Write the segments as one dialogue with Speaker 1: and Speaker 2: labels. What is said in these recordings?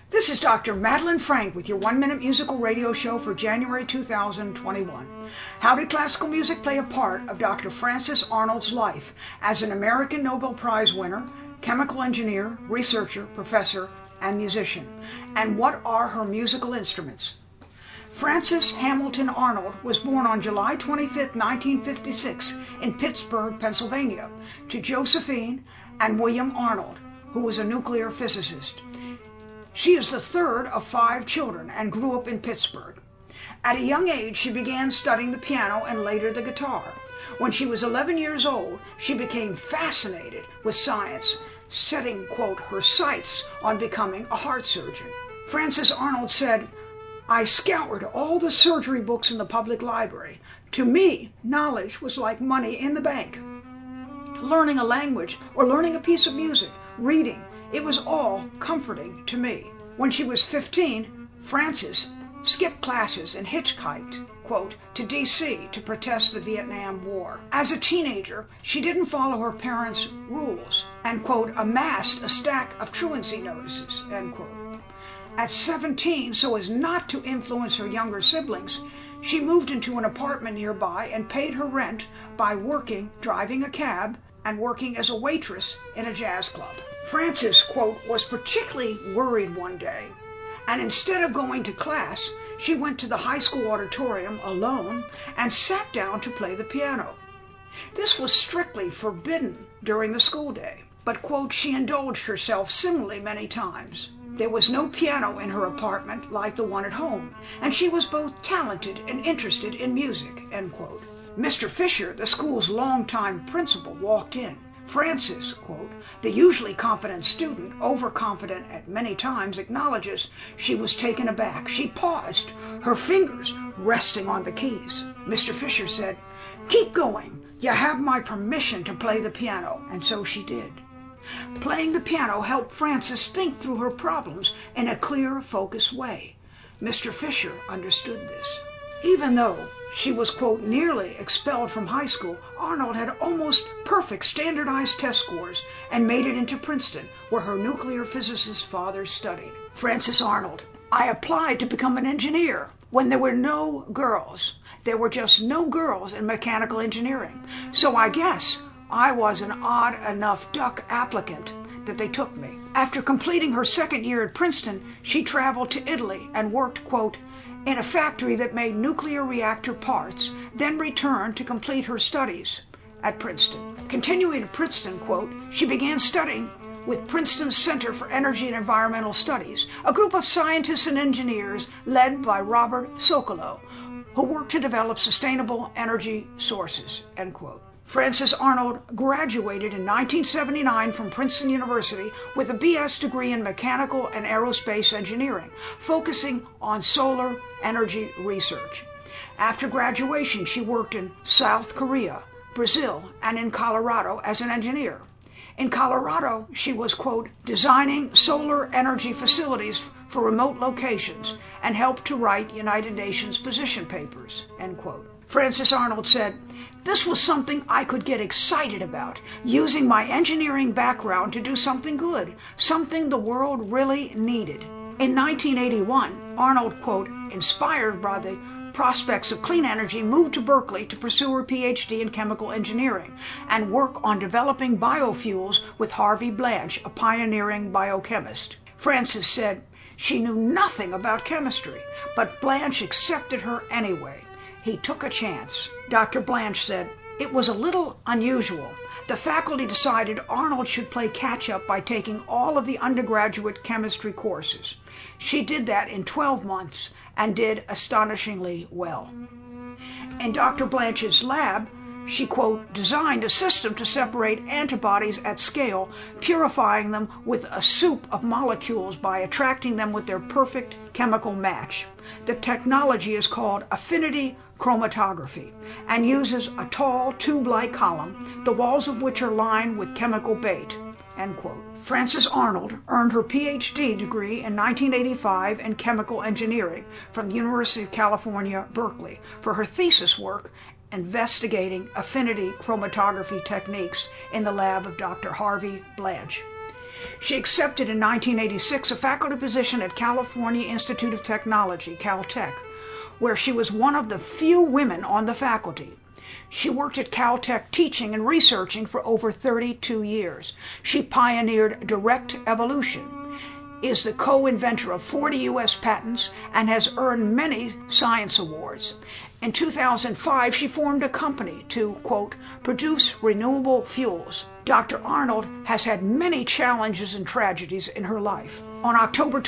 Speaker 1: This is Dr. Madeline Frank with your 1-minute musical radio show for January 2021. How did classical music play a part of Dr. Frances Arnold's life as an American Nobel Prize winner, chemical engineer, researcher, professor, and musician? And what are her musical instruments? Frances Hamilton Arnold was born on July 25, 1956 in Pittsburgh, Pennsylvania, to Josephine and William Arnold, who was a nuclear physicist. She is the third of 5 children and grew up in Pittsburgh. At a young age, she began studying the piano and later the guitar. When she was 11 years old, she became fascinated with science, setting, quote, her sights on becoming a heart surgeon. Frances Arnold said, "I scoured all the surgery books in the public library. To me, knowledge was like money in the bank. Learning a language or learning a piece of music, reading, it was all comforting to me." When she was 15, Frances skipped classes and hitchhiked, quote, to D.C. to protest the Vietnam War. As a teenager, she didn't follow her parents' rules and, quote, amassed a stack of truancy notices, end quote. At 17, so as not to influence her younger siblings, she moved into an apartment nearby and paid her rent by working, driving a cab, and working as a waitress in a jazz club. Frances, quote, was particularly worried one day, and instead of going to class, she went to the high school auditorium alone and sat down to play the piano. This was strictly forbidden during the school day, but, quote, she indulged herself similarly many times. There was no piano in her apartment like the one at home, and she was both talented and interested in music, end quote. Mr. Fisher, the school's longtime principal, walked in. Frances, quote, the usually confident student, overconfident at many times, acknowledges she was taken aback. She paused, her fingers resting on the keys. Mr. Fisher said, "Keep going. You have my permission to play the piano," and so she did. Playing the piano helped Frances think through her problems in a clear, focused way. Mr. Fisher understood this. Even though she was, quote, nearly expelled from high school, Arnold had almost perfect standardized test scores and made it into Princeton, where her nuclear physicist father studied. Frances Arnold: "I applied to become an engineer when there were no girls. There were just no girls in mechanical engineering. So I guess I was an odd enough duck applicant that they took me." After completing her second year at Princeton, she traveled to Italy and worked, quote, in a factory that made nuclear reactor parts, then returned to complete her studies at Princeton. Continuing at Princeton, quote, she began studying with Princeton's Center for Energy and Environmental Studies, a group of scientists and engineers led by Robert Socolow, who worked to develop sustainable energy sources, end quote. Frances Arnold graduated in 1979 from Princeton University with a B.S. degree in mechanical and aerospace engineering, focusing on solar energy research. After graduation, she worked in South Korea, Brazil, and in Colorado as an engineer. In Colorado, she was, quote, designing solar energy facilities for remote locations and helped to write United Nations position papers, end quote. Frances Arnold said, "This was something I could get excited about, using my engineering background to do something good, something the world really needed." In 1981, Arnold, quote, inspired by the prospects of clean energy, moved to Berkeley to pursue her PhD in chemical engineering and work on developing biofuels with Harvey Blanch, a pioneering biochemist. Frances said she knew nothing about chemistry, but Blanch accepted her anyway. He took a chance. Dr. Blanch said, "It was a little unusual. The faculty decided Arnold should play catch-up by taking all of the undergraduate chemistry courses. She did that in 12 months and did astonishingly well." In Dr. Blanch's lab, she, quote, designed a system to separate antibodies at scale, purifying them with a soup of molecules by attracting them with their perfect chemical match. The technology is called affinity chromatography and uses a tall tube-like column, the walls of which are lined with chemical bait, end quote. Frances Arnold earned her PhD degree in 1985 in chemical engineering from the University of California, Berkeley, for her thesis work investigating affinity chromatography techniques in the lab of Dr. Harvey Blanch. She accepted in 1986 a faculty position at California Institute of Technology, Caltech, where she was one of the few women on the faculty. She worked at Caltech teaching and researching for over 32 years. She pioneered direct evolution, is the co-inventor of 40 U.S. patents, and has earned many science awards. In 2005, she formed a company to, quote, produce renewable fuels. Dr. Arnold has had many challenges and tragedies in her life. On October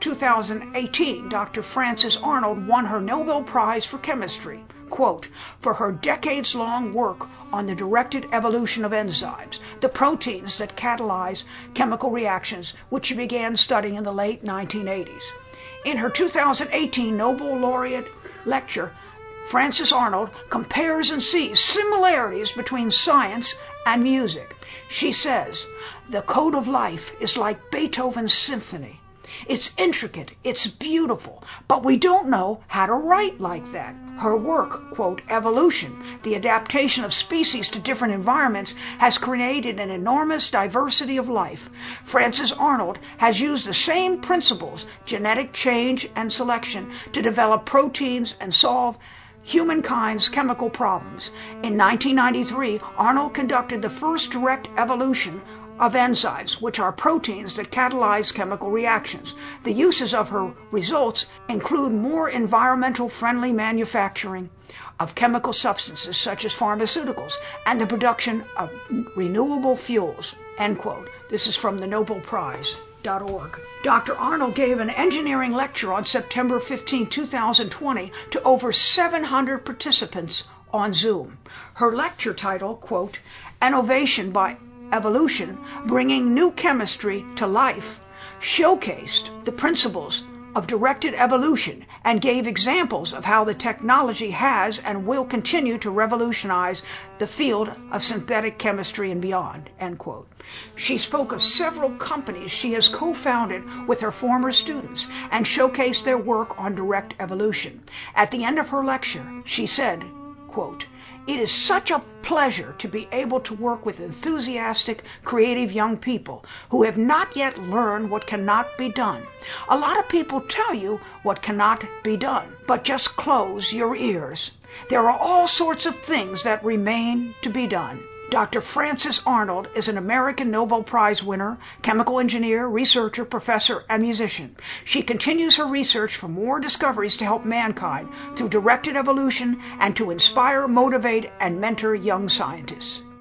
Speaker 1: 2018, Dr. Frances Arnold won her Nobel Prize for Chemistry, quote, for her decades-long work on the directed evolution of enzymes, the proteins that catalyze chemical reactions, which she began studying in the late 1980s. In her 2018 Nobel laureate lecture, Frances Arnold compares and sees similarities between science and music. She says, the code of life is like Beethoven's symphony. It's intricate, it's beautiful, but we don't know how to write like that. Her work, quote, evolution, the adaptation of species to different environments, has created an enormous diversity of life. Frances Arnold has used the same principles, genetic change and selection, to develop proteins and solve humankind's chemical problems. In 1993, Arnold conducted the first direct evolution of enzymes, which are proteins that catalyze chemical reactions. The uses of her results include more environmental friendly manufacturing of chemical substances such as pharmaceuticals and the production of renewable fuels, end quote. This is from the NobelPrize.org. Dr. Arnold gave an engineering lecture on September 15, 2020 to over 700 participants on Zoom. Her lecture title, quote, Innovation by Evolution, Bringing New Chemistry to Life, showcased the principles of directed evolution and gave examples of how the technology has and will continue to revolutionize the field of synthetic chemistry and beyond, end quote. She spoke of several companies she has co-founded with her former students and showcased their work on direct evolution. At the end of her lecture, she said, quote, it is such a pleasure to be able to work with enthusiastic, creative young people who have not yet learned what cannot be done. A lot of people tell you what cannot be done, but just close your ears. There are all sorts of things that remain to be done. Dr. Frances Arnold is an American Nobel Prize winner, chemical engineer, researcher, professor, and musician. She continues her research for more discoveries to help mankind through directed evolution and to inspire, motivate, and mentor young scientists.